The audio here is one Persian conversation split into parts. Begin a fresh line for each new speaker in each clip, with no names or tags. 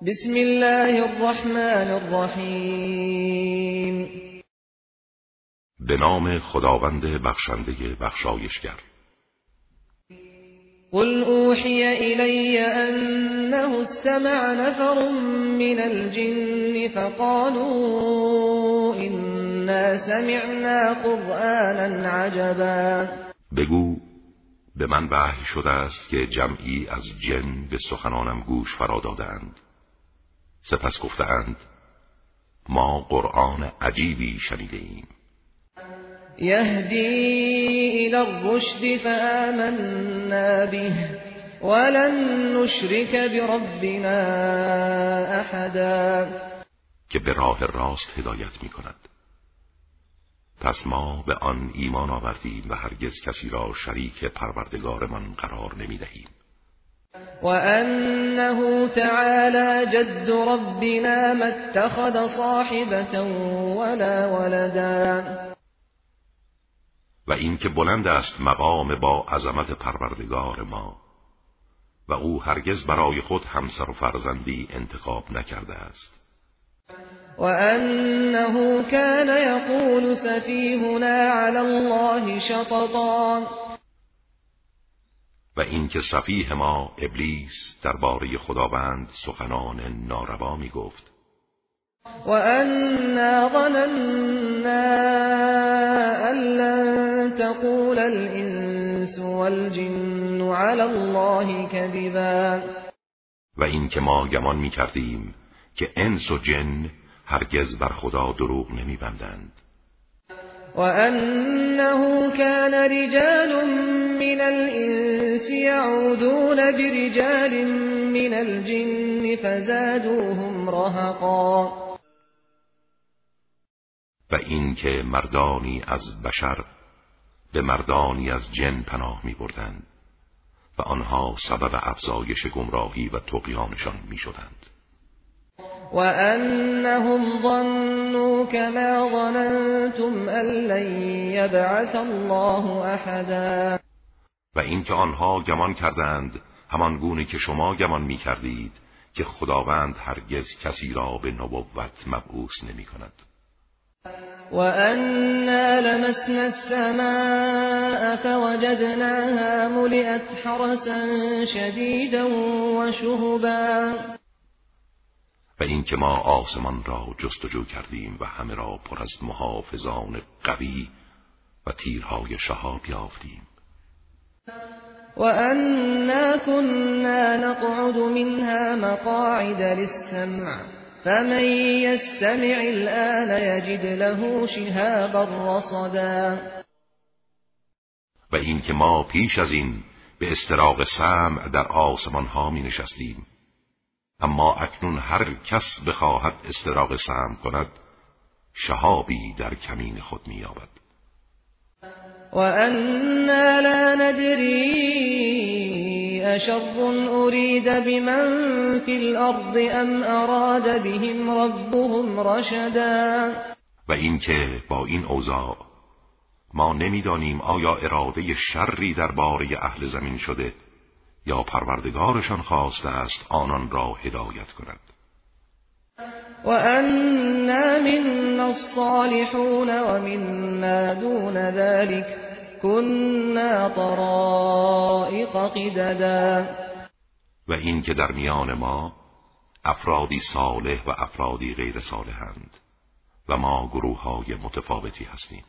بسم الله الرحمن الرحیم.
به نام خداوند بخشنده بخشایشگر.
قل اوحی الی انه استمع نفر من الجن فقالوا انا سمعنا قرآنا عجبا.
بگو به من وحی شده است که جمعی از جن به سخنانم گوش فرا دادند. سپس گفتند ما قرآن عجیبی شنیده ایم.
یهدی الی الرشد فآمنا به ولن نشرک بربنا احدا.
که به راه راست هدایت می کند. پس ما به آن ایمان آوردیم و هرگز کسی را شریک پروردگارمان قرار نمی دهیم.
وأنه تعالى جد ربنا ما اتخذ صاحبة ولا ولدا.
و این که بلند است مقام با عظمت پروردگار ما و او هرگز برای خود همسر و فرزندی انتخاب نکرده است.
وأنه كان يقول سفيهنا على الله شططا.
و این که سفیه ما ابلیس درباره خداوند سخنان ناروا می گفت.
وأنا ظننا أن لن تقول الإنس والجن على الله كذبا.
و این که ما گمان می کردیم که انس و جن هرگز بر خدا دروغ نمی بندند.
وأنه كان رجال من الإنس يعوذون برجال من الجن فزادوهم رهقا.
و این که مردانی از بشر به مردانی از جن پناه می بردند و آنها سبب افزایش گمراهی و طغیانشان می شدند.
وأنهم ظنوا كما ظننتم أن لن يبعث الله أحدا.
و این که آنها گمان کردند همان گونه که شما گمان می کردید که خداوند هرگز کسی را به نبوت مبعوث نمی کند.
وأنا لمسنا السماء فوجدناها ملئت حرسا شديدا وشهبا.
و این که ما آسمان را جستجو کردیم و همه را پر از محافظان قوی و تیرهای شهاب یافتیم.
وأنا كنا نقعد منها مقاعد للسمع فمن يستمع الآن يجد له شهابا رصدا.
و این که ما پیش از این به استراق سمع در آسمان ها می نشستیم، اما اکنون هر کس بخواهد استراق سمع کند شهابی در کمین خود می یابد.
وأنا لا ندري أشر أريد بمن في الأرض أم أراد بهم ربهم رشدا.
و این که با این اوضاع ما نمیدانیم آیا اراده شری درباره اهل زمین شده یا پروردگارشان خواسته است آنان را هدایت کند.
وأنا منا الصالحون ومنا دون ذلك كنا طرائق قددا.
و این که در میان ما افرادی صالح و افرادی غیر صالحند و ما گروه‌های متفاوتی هستیم.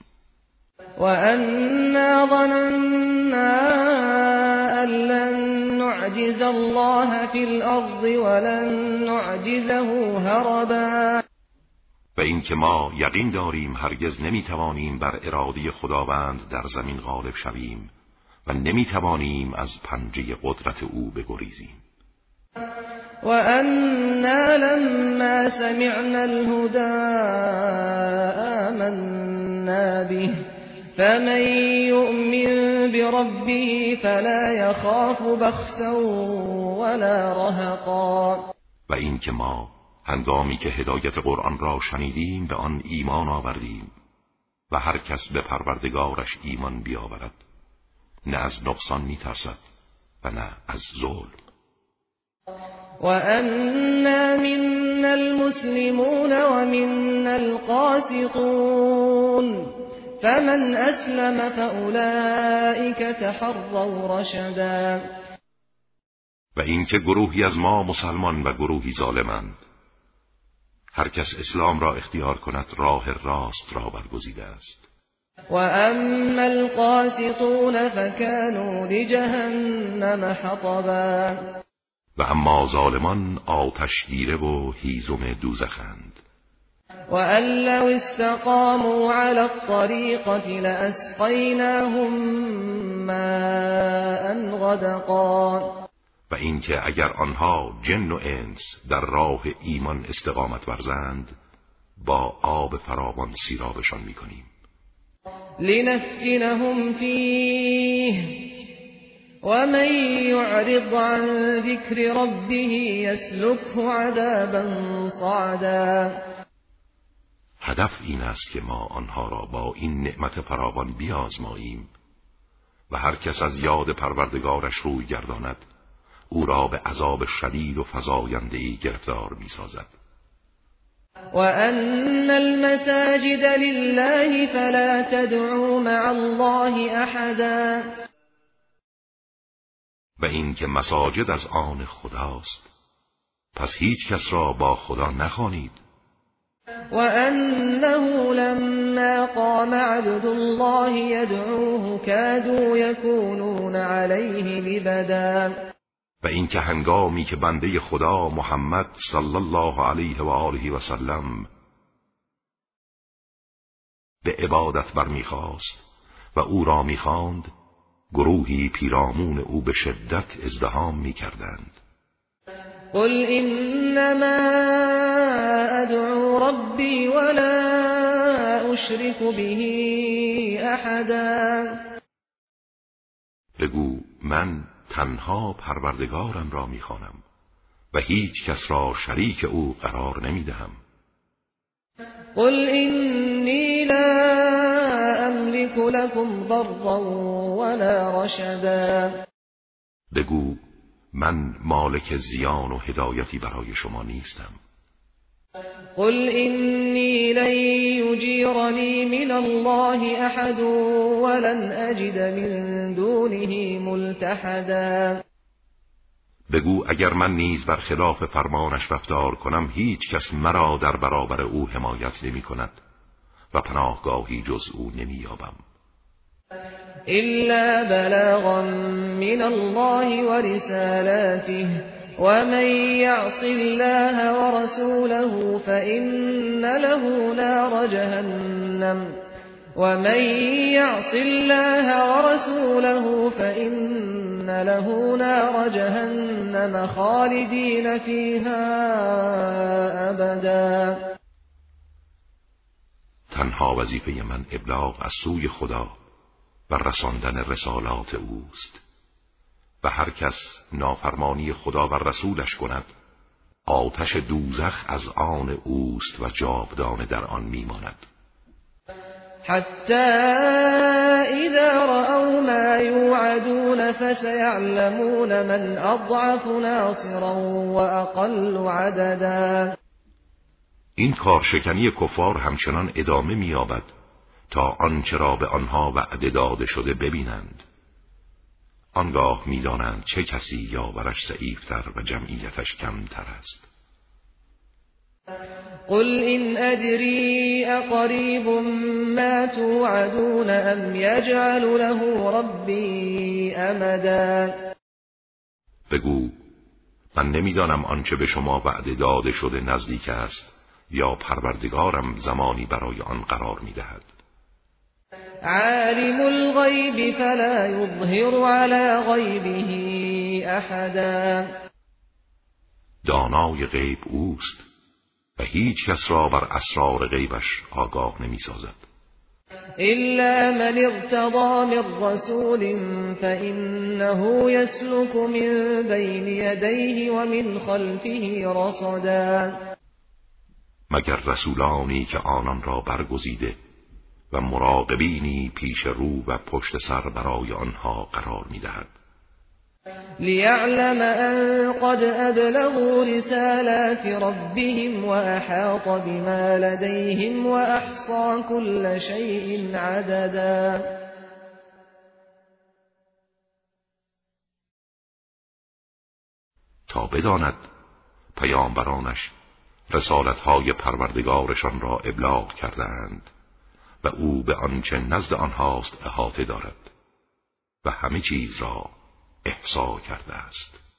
وأنا ظننا أن لن نعجز الله في الأرض ولن نعجزه هربا.
و این که ما یقین داریم هرگز نمیتوانیم بر اراده خداوند در زمین غالب شویم و نمیتوانیم از پنجه قدرت او بگریزیم.
وأنا لما سمعنا الهدى آمنا به فمن يؤمن بربه فلا يخاف بخسا ولا رهقا.
و این که ما هنگامی که هدایت قرآن را شنیدیم به آن ایمان آوردیم و هر کس به پروردگارش ایمان بیاورد نه از نقصان می ترسد و نه از ظلم.
وأنا منا المسلمون ومنا القاسطون فمن أسلم فأولئك تحروا رشدا.
و اینکه گروهی از ما مسلمان و گروهی ظالمند، هر کس اسلام را اختیار کند راه راست را برگزیده است.
و اما القاسطون فكانوا لجهنم حطبا.
و اما ظالمان آتشگیره و هیزم دوزخند.
وأن لو استقاموا على الطريقة لأسقيناهم ماء غدقا.
و اینکه اگر آنها جن و انس در راه ایمان استقامت ورزند با آب فراوان سیرابشان می‌کنیم.
لنفتنهم فيه ومن يعرض عن ذكر ربه يسلكه عذابا صعدا.
هدف این است که ما آنها را با این نعمت فراوان بیازماییم و هر کس از یاد پروردگارش روی گرداند او را به عذاب شدید و فزاینده‌ای گرفتار می‌سازد.
وأن المساجد لله فلا تدعوا مع الله أحدا.
و این که مساجد از آن خداست پس هیچ کس را با خدا نخوانید.
وأنه لما قام عبد الله يدعوه كادوا يكونون عليه لبدا.
و این که هنگامی که بنده خدا محمد صلی الله علیه و آله و سلم به عبادت برمیخواست و او را میخواند گروهی پیرامون او به شدت ازدحام میکردند.
قل انما ادعو ربی ولا اشرك به احدا.
بگو من تنها پروردگارم را میخوانم و هیچ کس را شریک او قرار نمیدهم.
قل اینی لا املك لكم ضرا ولا رشدا.
بگو من مالک زیان و هدایتی برای شما نیستم.
قل اینی لن یجیرنی من الله احد ولن اجد من دونه ملتحدا.
بگو اگر من نیز برخلاف فرمانش رفتار کنم هیچ کس مرا در برابر او حمایت نمی کند و پناهگاهی جز او نمی یابم.
إلا بلاغا من الله ورسالاته ومن يعص الله ورسوله فإن له نار جهنم ومن يعص الله ورسوله فإن له نار جهنم خالدين فيها أبدا.
تنها وظیفه من ابلاغ از سوی خدا و رساندن رسالات اوست و هر کس نافرمانی خدا و رسولش کند آتش دوزخ از آن اوست و جاودانه در آن میماند.
حتی اذا رأوا ما یوعدون فسیعلمون من اضعف ناصرا و اقل عددا.
این کارشکنی کفار همچنان ادامه می‌یابد تا آنچه را به آنها وعده داده شده ببینند. آنگاه می‌دانند چه کسی یاورش ضعیف‌تر و جمعیتش کمتر است.
قل إن أدري أقريب ما توعدون أم يجعل له ربي أمدا.
بگو من نمیدانم آنچه به شما وعده داده شده نزدیک است یا پروردگارم زمانی برای آن قرار می‌دهد.
عالم الغیب فلا یظهر علی غیبه احدا.
دانای غیب اوست و هیچ کس را بر اسرار غیبش آگاه نمی سازد.
الا من ارتضى من رسول فإنه يسلك من بين يديه ومن خلفه رصدا.
مگر رسولانی که آنان را برگزیده و مراقبینی پیش رو و پشت سر برای آنها قرار می دهد.
ليعلم أن قد أبلغوا رسالات ربهم وأحاط بما لديهم وأحصى كل شيء عددا.
تا بداند پیامبرانش رسالت‌های پروردگارشان را ابلاغ کردند و او به آنچه نزد آنهاست احاطه دارد و همه چیز را احصا کرده است.